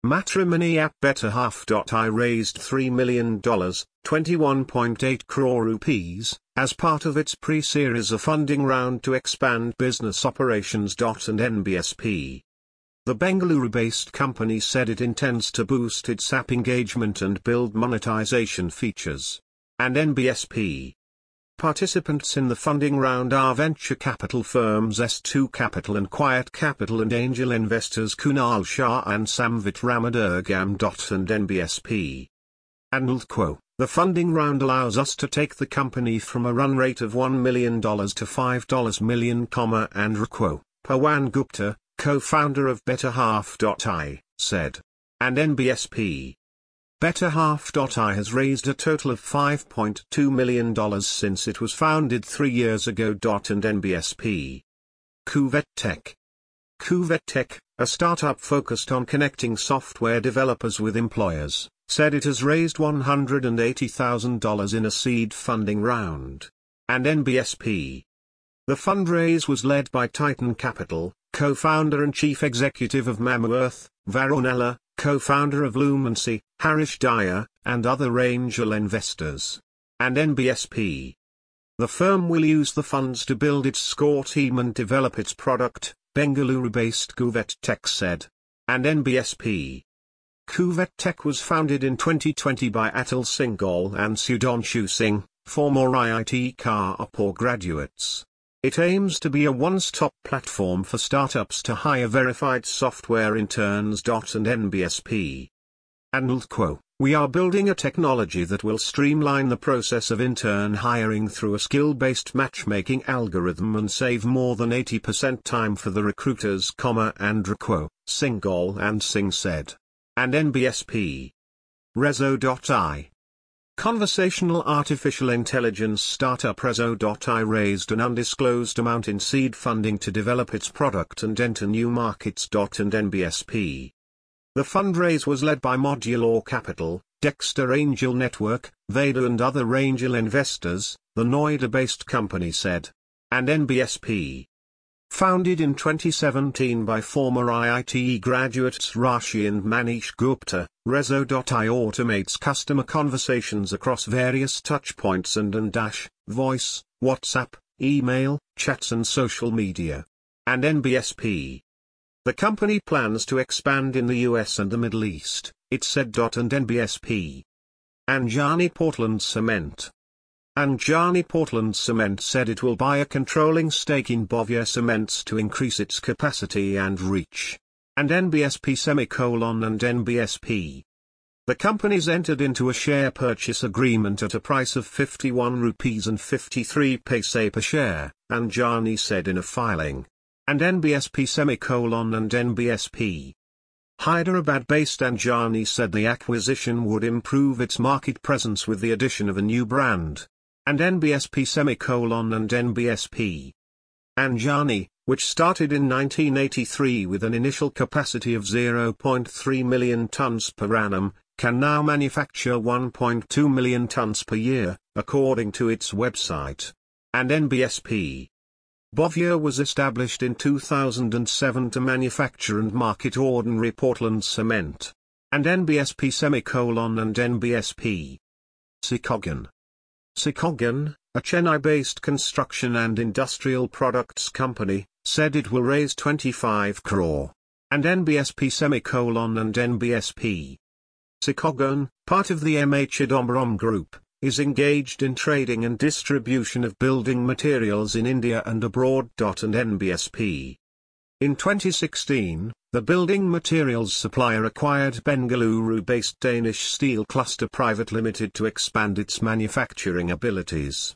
Matrimony app BetterHalf.I raised $3 million, 21.8 crore rupees, as part of its pre-series of funding round to expand business operations. And NBSP. The Bengaluru-based company said it intends to boost its app engagement and build monetization features. And NBSP. Participants in the funding round are venture capital firms S2 Capital and Quiet Capital and angel investors Kunal Shah and Samvit Ramadurgam. And NBSP. The funding round allows us to take the company from a run rate of $1 million to $5 million, and Pawan Gupta, co-founder of BetterHalf.I, said. And NBSP. BetterHalf.I has raised a total of $5.2 million since it was founded 3 years ago. And NBSP. Kuvet Tech. Kuvet Tech, a startup focused on connecting software developers with employers, said it has raised $180,000 in a seed funding round. And NBSP. The fundraise was led by Titan Capital, co-founder and chief executive of Mamaearth, Varunella, co-founder of Lumency, Harish Daya, and other angel investors. And NBSP. The firm will use the funds to build its core team and develop its product, Bengaluru-based Kuvet Tech said. And NBSP. Kuvet Tech was founded in 2020 by Atul Singhal and Sudhanshu Singh, former IIT Kanpur graduates. It aims to be a one-stop platform for startups to hire verified software interns. And NBSP. We are building a technology that will streamline the process of intern hiring through a skill-based matchmaking algorithm and save more than 80% time for the recruiters, and Singhal and Singh said. And NBSP. Rezo.I. Conversational artificial intelligence startup Rezo.I raised an undisclosed amount in seed funding to develop its product and enter new markets. And NBSP. The fundraise was led by Modular Capital, Dexter Angel Network, Veda and other angel investors, the Noida-based company said. And NBSP. Founded in 2017 by former IIT graduates Rashi and Manish Gupta, Rezo.I automates customer conversations across various touchpoints and voice, WhatsApp, email, chats and social media. And NBSP. The company plans to expand in the US and the Middle East, it said. And NBSP. Anjani Portland Cement. Anjani Portland Cement said it will buy a controlling stake in Bovia Cements to increase its capacity and reach. And NBSP. And NBSP. The companies entered into a share purchase agreement at a price of 51 rupees and 53 paise per share, Anjani said in a filing. And NBSP. And NBSP. Hyderabad-based Anjani said the acquisition would improve its market presence with the addition of a new brand. And NBSP. And NBSP. Anjani, which started in 1983 with an initial capacity of 0.3 million tons per annum, can now manufacture 1.2 million tons per year, according to its website. And NBSP. Bovia was established in 2007 to manufacture and market ordinary Portland cement. And NBSP. And NBSP. Sikogan. Sikogan, a Chennai-based construction and industrial products company, said it will raise 25 crore. And NBSP. And NBSP. Sikogan, part of the M.A. Chidambaram Group, is engaged in trading and distribution of building materials in India and abroad. And NBSP. In 2016, the building materials supplier acquired Bengaluru-based Danish Steel Cluster Private Limited to expand its manufacturing abilities.